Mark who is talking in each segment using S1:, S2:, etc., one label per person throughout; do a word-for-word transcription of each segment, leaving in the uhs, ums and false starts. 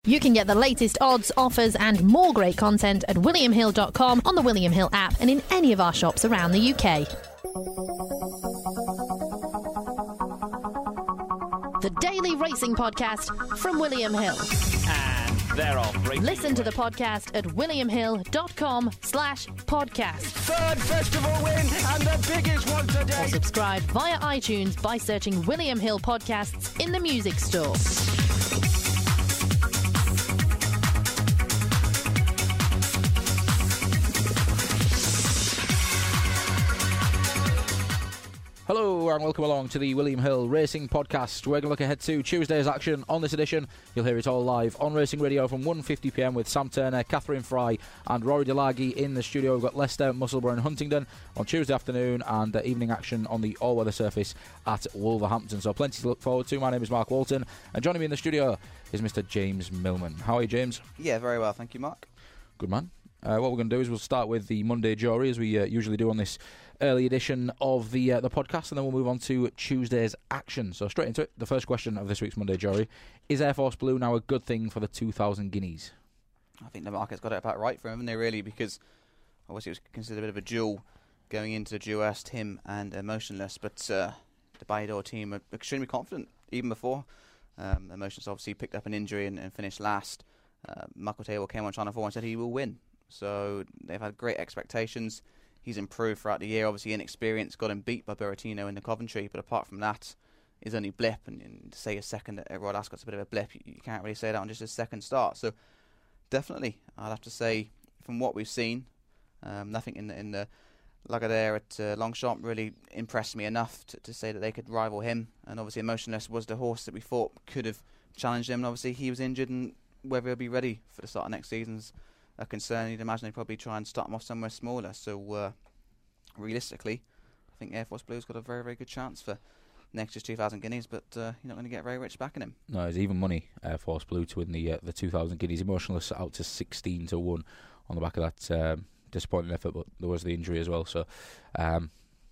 S1: You can get the latest odds, offers and more great content at william hill dot com, on the William Hill app and in any of our shops around the U K. The Daily Racing Podcast from William Hill.
S2: And they're off.
S1: Listen to the podcast at william hill dot com slash podcast.
S2: Third festival win and the biggest one today.
S1: Or subscribe via iTunes by searching William Hill Podcasts in the music store.
S3: Hello and welcome along to the William Hill Racing Podcast. We're going to look ahead to Tuesday's action on this edition. You'll hear it all live on Racing Radio from one fifty p m with Sam Turner, Catherine Fry and Rory Delaghi in the studio. We've got Leicester, Musselburgh and Huntingdon on Tuesday afternoon, and uh, evening action on the all-weather surface at Wolverhampton. So plenty to look forward to. My name is Mark Walton and joining me in the studio is Mister James Millman. How are you, James?
S4: Yeah, very well, thank you, Mark.
S3: Good man. Uh, what we're going to do is we'll start with the Monday Jury, as we uh, usually do on this early edition of the uh, the podcast, and then we'll move on to Tuesday's action. So straight into it, the first question of this week's Monday Jury: is Air Force Blue now a good thing for the two thousand Guineas?
S4: I think the market's got it about right for him, haven't they, really? Because obviously it was considered a bit of a duel going into the Duest, him and Emotionless, but uh, the Ballydoyle team are extremely confident, even before. Um, Emotionless obviously picked up an injury and, and finished last. Uh, Michael Table came on Channel four and said he will win. So they've had great expectations. He's improved throughout the year. Obviously inexperienced, got him beat by Berrettino in the Coventry, but apart from that, his only blip, and, and to say a second at Royal Ascot's a bit of a blip, you, you can't really say that on just his second start. So definitely, I'd have to say, from what we've seen, um, nothing in the, in the Lagardère at uh, Longchamp really impressed me enough to, to say that they could rival him. And obviously Emotionless was the horse that we thought could have challenged him, and obviously he was injured, and whether he'll be ready for the start of next season's a concern. You'd imagine they'd probably try and start him off somewhere smaller. So uh, realistically, I think Air Force Blue's got a very, very good chance for next year's two thousand Guineas, but uh, you're not going to get very rich backing him.
S3: No, it's even money, Air Force Blue to win the uh, the two thousand Guineas. Emotionless out to sixteen to one on the back of that um, disappointing effort, but there was the injury as well. So um,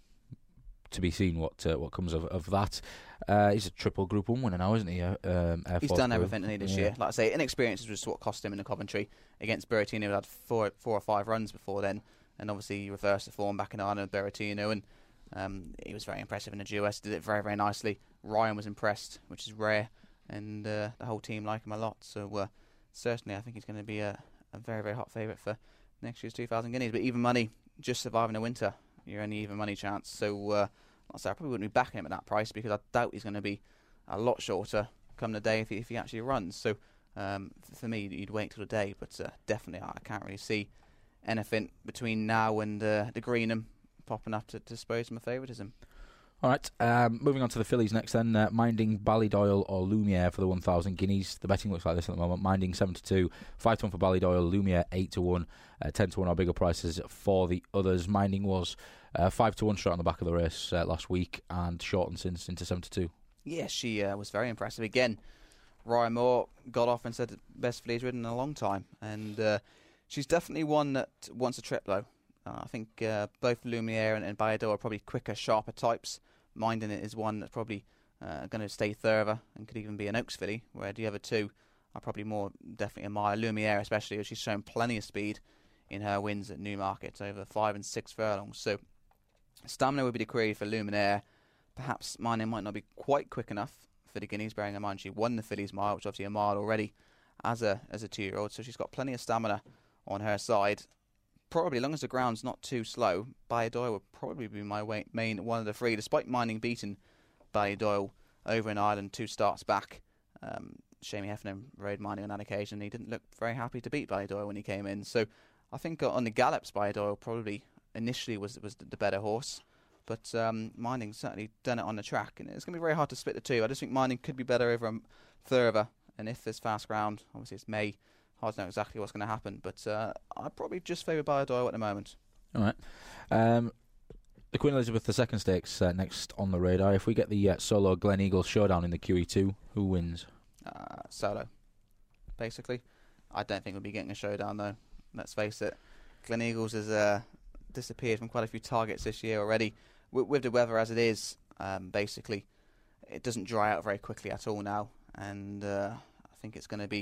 S3: to be seen what uh, what comes of, of that. Uh, he's a triple Group One winner now, isn't he? Uh, um, Air
S4: he's
S3: Force
S4: done
S3: Blue.
S4: everything he this
S3: yeah.
S4: year. Like I say, inexperience was what cost him in the Coventry against Berrettino. He had four, four or five runs before then, and obviously he reversed the form back in Ireland with Berrettino, and um, he was very impressive in the G O S. Did it very, very nicely. Ryan was impressed, which is rare, and uh, the whole team like him a lot. So uh, certainly, I think he's going to be a, a very, very hot favourite for next year's two thousand Guineas. But even money, just surviving the winter, you're only even money chance. So uh, like I say, I probably wouldn't be backing him at that price, because I doubt he's going to be a lot shorter come the day if he, if he actually runs. So um, for me, you'd wait till the day, but uh, definitely I can't really see anything between now and uh, the Greenham popping up to, to dispose of my favouritism.
S3: All right, um, moving on to the fillies next then. Uh, Minding, Ballydoyle or Lumiere for the one thousand Guineas. The betting looks like this at the moment. Minding seven to two, five to one for Ballydoyle, Lumiere eight to one, uh, ten to one are bigger prices for the others. Minding was uh, five to one straight on the back of the race uh, last week, and shortened since into seven to two.
S4: Yeah, she uh, was very impressive. Again, Ryan Moore got off and said the best filly he's ridden in a long time. And uh, she's definitely one that wants a trip, though. Uh, I think uh, both Lumiere and, and Ballydoyle are probably quicker, sharper types. Minding it is one that's probably uh, going to stay further and could even be an Oaks filly, where the other two are probably more definitely admire Lumiere, especially as she's shown plenty of speed in her wins at Newmarket over five and six furlongs. So stamina would be the query for Lumiere. Perhaps Minding might not be quite quick enough for the Guineas, bearing in mind she won the Fillies Mile, which is obviously a mile already as a as a two-year-old, so she's got plenty of stamina on her side. Probably, as long as the ground's not too slow, Ballydoyle would probably be my way, main one of the three, despite Minding beating Ballydoyle over in Ireland two starts back. Um, Shamie Heffernan rode Minding on that occasion. He didn't look very happy to beat Ballydoyle when he came in, so I think on the gallops Ballydoyle probably initially was was the better horse. But um, Minding certainly done it on the track, and it's going to be very hard to split the two. I just think Minding could be better over a Thurber, and if there's fast ground, obviously it's May, hard to know exactly what's going to happen. But uh, I'd probably just favour Ballydoyle at the moment.
S3: All right. Um, the Queen Elizabeth the Second Stakes uh, next on the radar. If we get the uh, solo Glen Eagles showdown in the Q E two, who wins?
S4: Uh, solo, basically. I don't think we'll be getting a showdown, though. Let's face it. Glen Eagles has uh, disappeared from quite a few targets this year already. With, with the weather as it is, um, basically, it doesn't dry out very quickly at all now. And uh, I think it's going to be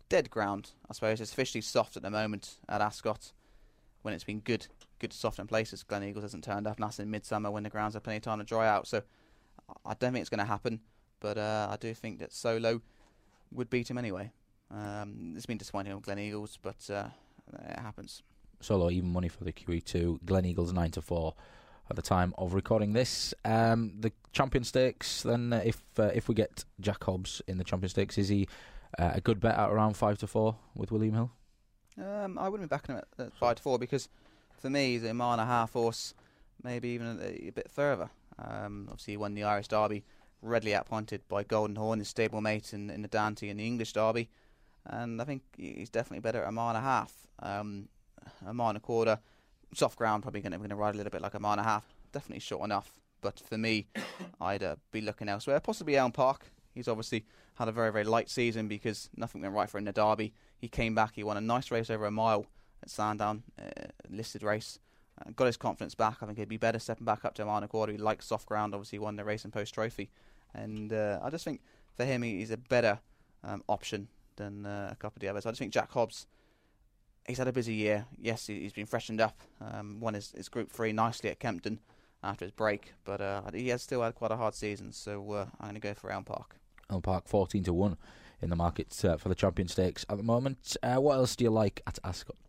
S4: dead ground, I suppose. It's officially soft at the moment at Ascot when it's been good, good soft in places. Glen Eagles hasn't turned up, and that's in midsummer when the grounds have plenty of time to dry out. So I don't think it's going to happen, but uh, I do think that Solo would beat him anyway. Um, it's been disappointing on Glen Eagles, but uh, it happens.
S3: Solo even money for the Q E two. Glen Eagles nine to four at the time of recording this. Um, the Champion Stakes. Then, uh, if uh, if we get Jack Hobbs in the Champion Stakes, is he uh, a good bet at around five to four with William Hill?
S4: Um, I wouldn't be backing him at, at five to four because for me, he's a mile and a half horse, maybe even a, a bit further. Um, obviously, he won the Irish Derby, readily outpointed by Golden Horn, his stablemate in, in the Dante and the English Derby, and I think he's definitely better at a mile and a half. Um, a mile and a quarter, soft ground, probably going to ride a little bit like a mile and a half. Definitely short enough, but for me, I'd uh, be looking elsewhere. Possibly Elm Park. He's obviously had a very, very light season because nothing went right for him in the Derby. He came back, he won a nice race over a mile at Sandown, uh, listed race. Uh, got his confidence back. I think he'd be better stepping back up to a mile and a quarter. He likes soft ground, obviously won the Race and Post Trophy. And uh, I just think for him, he's a better um, option than uh, a couple of the others. I just think Jack Hobbs, he's had a busy year. Yes, he's been freshened up. Um, won his, his Group three nicely at Kempton after his break. But uh, he has still had quite a hard season. So uh, I'm going to go for Elm Park.
S3: Elm Park fourteen to one in the market uh, for the Champion Stakes at the moment. Uh, what else do you like at Ascot?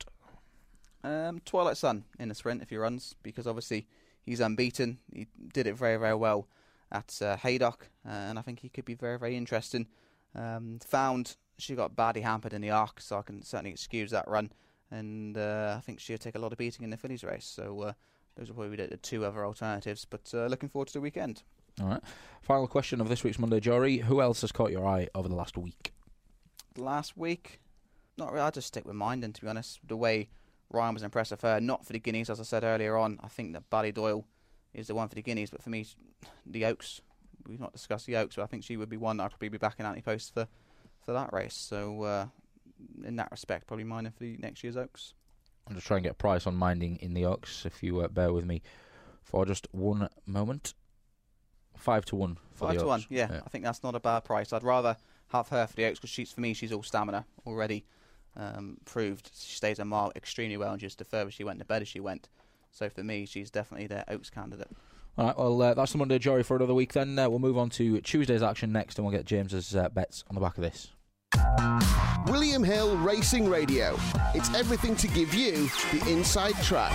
S4: Um, Twilight Sun in the sprint if he runs, because obviously he's unbeaten. He did it very, very well at uh, Haydock, uh, and I think he could be very, very interesting. Um, found she got badly hampered in the arc, so I can certainly excuse that run, and uh, I think she'll take a lot of beating in the fillies race. So uh, those are probably the two other alternatives, but uh, looking forward to the weekend.
S3: All right. Final question of this week's Monday Jury. Who else has caught your eye over the last week?
S4: Last week? Not really. I'll just stick with Minden, to be honest. The way Ryan was impressive her, not for the Guineas, as I said earlier on. I think that Ballydoyle is the one for the Guineas, but for me, the Oaks. We've not discussed the Oaks, but I think she would be one that I'd probably be backing Annie Post for, for that race. So, uh, in that respect, probably mine for the next year's Oaks.
S3: I'm just trying to get a price on Minding in the Oaks, if you uh, bear with me for just one moment. Five to one for
S4: Five
S3: the
S4: to
S3: Oaks.
S4: one, yeah.
S3: yeah.
S4: I think that's not a bad price. I'd rather have her for the Oaks because she's, for me, she's all stamina already. Um, proved she stays a mile extremely well, and just the further she went, the better she went. So for me, she's definitely the Oaks candidate.
S3: All right, well, uh, that's the Monday Jury for another week. Then uh, we'll move on to Tuesday's action next, and we'll get James's uh, bets on the back of this.
S5: William Hill Racing Radio. It's everything to give you the inside track.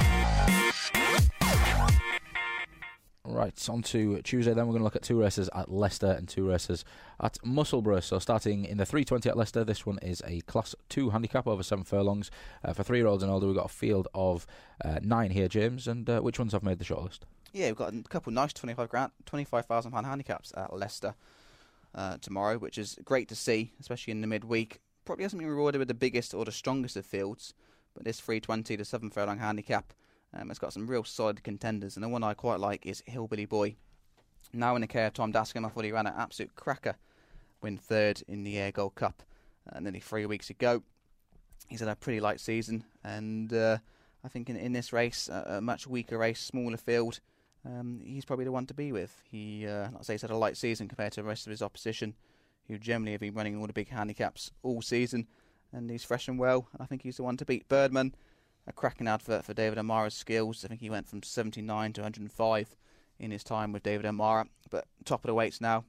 S3: Right, on to Tuesday then. We're going to look at two races at Leicester and two races at Musselburgh. So starting in the three twenty at Leicester, this one is a Class two handicap over seven furlongs. Uh, for three-year-olds and older, we've got a field of uh, nine here, James. And uh, which ones have made the shortlist?
S4: Yeah, we've got a couple nice twenty-five grand, twenty-five thousand pound handicaps at Leicester uh, tomorrow, which is great to see, especially in the midweek. Probably hasn't been rewarded with the biggest or the strongest of fields, but this three twenty, the seven furlong handicap, Um, it's got some real solid contenders, and the one I quite like is Hillbilly Boy. Now in the care of Tom Dascombe, I thought he ran an absolute cracker, win third in the Air Gold Cup uh, nearly three weeks ago. He's had a pretty light season, and uh, I think in, in this race, uh, a much weaker race, smaller field, um, he's probably the one to be with. He, uh, like I say, he's had a light season compared to the rest of his opposition, who generally have been running all the big handicaps all season, and he's fresh and well. I think he's the one to beat. Birdman, a cracking advert for David O'Mara's skills. I think he went from seventy-nine to one hundred five in his time with David O'Mara, but top of the weights now.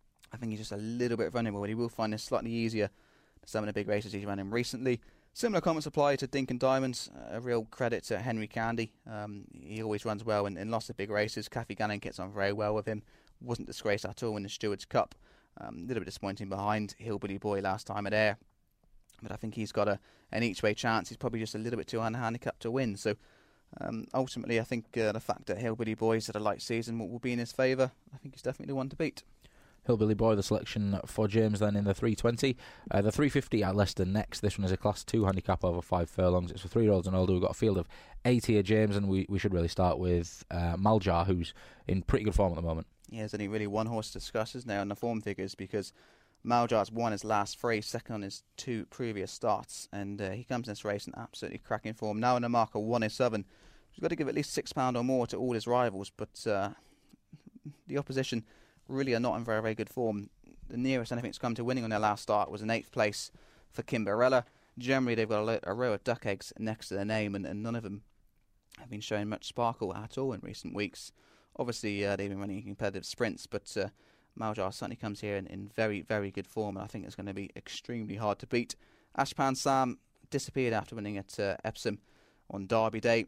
S4: I think he's just a little bit vulnerable, but he will find this slightly easier than some of the big races he's run in recently. Similar comments apply to Dinkin Diamonds. A real credit to Henry Candy. Um, he always runs well in, in lots of big races. Kathy Gannon gets on very well with him. Wasn't disgraced at all in the Stewards Cup. Um, a little bit disappointing behind Hillbilly Boy last time at Ayr. But I think he's got a, an each-way chance. He's probably just a little bit too unhandicapped to win. So um, ultimately, I think uh, the fact that Hillbilly Boy's had a light season will, will be in his favour. I think he's definitely the one to beat.
S3: Hillbilly Boy, the selection for James then in the three twenty. Uh, the three fifty at Leicester next. This one is a Class two handicap over five furlongs. It's for three-year-olds and older. We've got a field of eight here, James, and we, we should really start with uh, Maljar, who's in pretty good form at the moment.
S4: Yeah, there's only really one horse to discuss, isn't there, on the form figures, because Maljar's won his last three, second on his two previous starts, and uh, he comes in this race in absolutely cracking form. Now in a marker one is seven. He's got to give at least six pounds or more to all his rivals, but uh, the opposition really are not in very, very good form. The nearest anything's come to winning on their last start was an eighth place for Kimberella. Generally, they've got a, lo- a row of duck eggs next to their name, and, and none of them have been showing much sparkle at all in recent weeks. Obviously, uh, they've been running competitive sprints, but uh, Maljar certainly comes here in, in very, very good form, and I think it's going to be extremely hard to beat. Ashpan Sam disappeared after winning at uh, Epsom on Derby Day.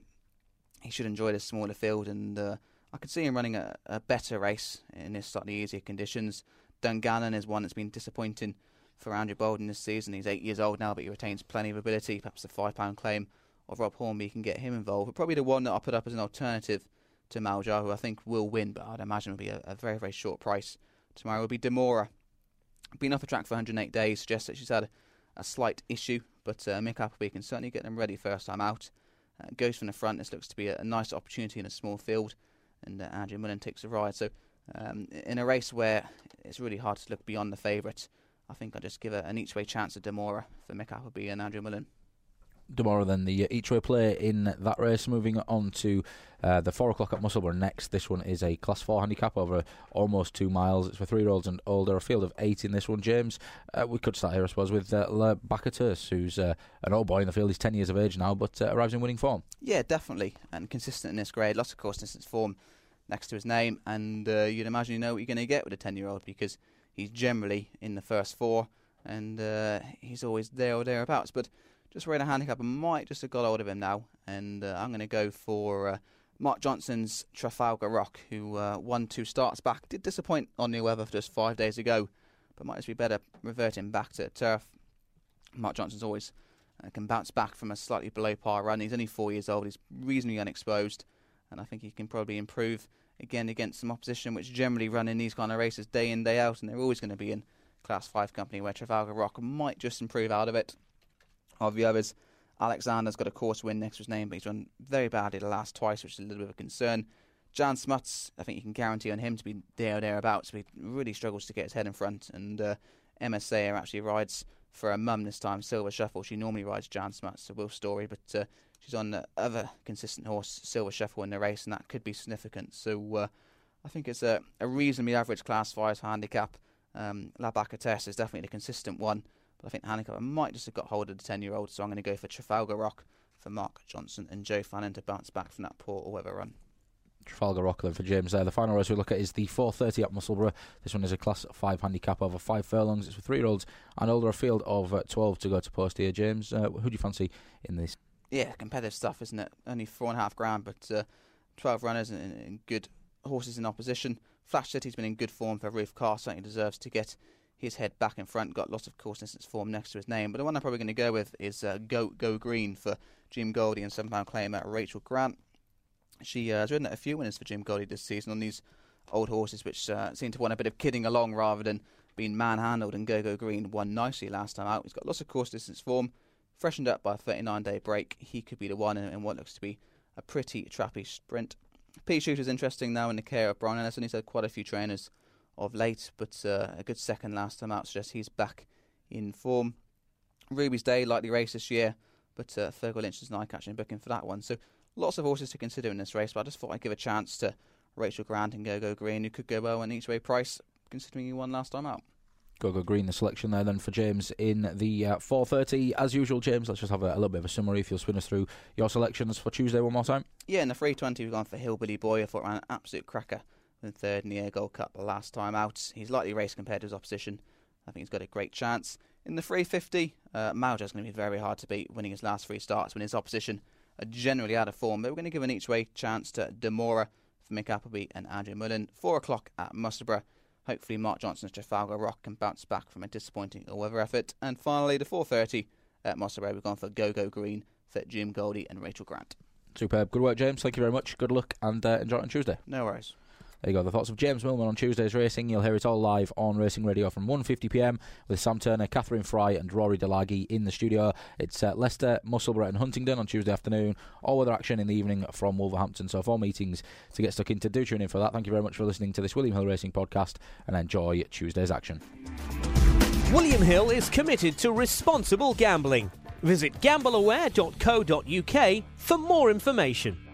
S4: He should enjoy this smaller field, and uh, I could see him running a, a better race in this slightly easier conditions. Dungannon is one that's been disappointing for Andrew Bolden this season. He's eight years old now, but he retains plenty of ability. Perhaps the five pound claim of Rob Hornby can get him involved. But probably the one that I'll put up as an alternative to Maljar, who I think will win, but I'd imagine will be a, a very, very short price tomorrow, will be Demora. Been off the track for one hundred eight days, suggests that she's had a, a slight issue, but uh, Mick Appleby can certainly get them ready first time out. Uh, goes from the front. This looks to be a, a nice opportunity in a small field, and uh, Andrew Mullen takes a ride. So um, in a race where it's really hard to look beyond the favourite, I think I'll just give a, an each-way chance at Demora for Mick Appleby and Andrew Mullen.
S3: Demora then the each-way play in that race. Moving on to uh, the four o'clock at Musselburgh next. This one is a Class four handicap over almost two miles. It's for three-year-olds and older. A field of eight in this one, James. Uh, we could start here, I suppose, with uh, Le Bacateus, who's uh, an old boy in the field. He's ten years of age now, but uh, arrives in winning form. Yeah,
S4: definitely, and consistent in this grade. Lots of course distance form next to his name, and uh, you'd imagine you know what you're going to get with a ten-year-old because he's generally in the first four, and uh, he's always there or thereabouts. But just wearing a handicap, I might just have got hold of him now, and uh, I'm going to go for uh, Mark Johnson's Trafalgar Rock, who uh, won two starts back. Did disappoint on the weather just five days ago, but might just be better reverting back to turf. Mark Johnson's always uh, can bounce back from a slightly below par run. He's only four years old. He's reasonably unexposed, and I think he can probably improve again against some opposition which generally run in these kind of races day in, day out, and they're always going to be in Class five company, where Trafalgar Rock might just improve out of it. Of the others, Alexander's got a course win next to his name, but he's run very badly the last twice, which is a little bit of a concern. Jan Smuts, I think you can guarantee on him to be there or thereabouts, but he really struggles to get his head in front. And uh, M S A actually rides for her mum this time, Silver Shuffle. She normally rides Jan Smuts, a Will Story, but uh, she's on the other consistent horse, Silver Shuffle, in the race, and that could be significant. So uh, I think it's a, a reasonably average Class five handicap. Um, La Bacateus is definitely the consistent one. But I think the handicap might just have got hold of the ten-year-old, so I'm going to go for Trafalgar Rock for Mark Johnson and Joe Fannin to bounce back from that poor all-weather run.
S3: Trafalgar Rock then for James there. The final race we look at is the four thirty at Musselburgh. This one is a Class five handicap over five furlongs. It's for three-year-olds and older. A field of uh, twelve to go to post here, James. Uh, who do you fancy in this?
S4: Yeah, competitive stuff, isn't it? Only four and a half grand, but uh, twelve runners and, and good horses in opposition. Flash City's been in good form for Ruth Carr, certainly deserves to get his head back in front, got lots of course distance form next to his name. But the one I'm probably going to go with is uh, Go Go Green for Jim Goldie and seven pound claim at Rachel Grant. She uh, has ridden a few winners for Jim Goldie this season on these old horses, which uh, seem to want a bit of kidding along rather than being manhandled. And Go Go Green won nicely last time out. He's got lots of course distance form, freshened up by a thirty-nine day break. He could be the one in, in what looks to be a pretty trappy sprint. Pea Shooter's interesting now in the care of Brian Ellison. He's had quite a few trainers of late, but uh, a good second last time out suggests he's back in form. Ruby's Day, likely race this year, but uh, Fergal Lynch is an eye-catching booking for that one. So lots of horses to consider in this race, but I just thought I'd give a chance to Rachel Grant and Go Go Green, who could go well in each way price, considering he won last time out.
S3: Go Go Green, the selection there then for James in the uh, four thirty. As usual, James, let's just have a, a little bit of a summary if you'll spin us through your selections for Tuesday one more time.
S4: Yeah, in the three twenty we've gone for Hillbilly Boy. I thought ran an absolute cracker in third in the Air Gold Cup last time out. He's lightly raced compared to his opposition. I think he's got a great chance. In the three fifty, uh, Maljar's going to be very hard to beat, winning his last three starts when his opposition are generally out of form. But we're going to give an each-way chance to Demora for Mick Appleby and Andrew Mullen. Four o'clock at Musselburgh. Hopefully Mark Johnson's Trafalgar Rock can bounce back from a disappointing all-weather effort. And finally, the four thirty at Musselburgh, we've gone for Go Go Green for Jim Goldie and Rachel Grant.
S3: Superb. Good work, James. Thank you very much. Good luck and uh, enjoy it on Tuesday.
S4: No worries.
S3: There you go, the thoughts of James Millman on Tuesday's racing. You'll hear it all live on Racing Radio from one fifty p m with Sam Turner, Catherine Fry and Rory Delaghi in the studio. It's uh, Leicester, Musselburgh and Huntingdon on Tuesday afternoon. All-weather action in the evening from Wolverhampton. So four meetings to get stuck into. Do tune in for that. Thank you very much for listening to this William Hill Racing podcast and enjoy Tuesday's action.
S6: William Hill is committed to responsible gambling. Visit gamble aware dot co dot uk for more information.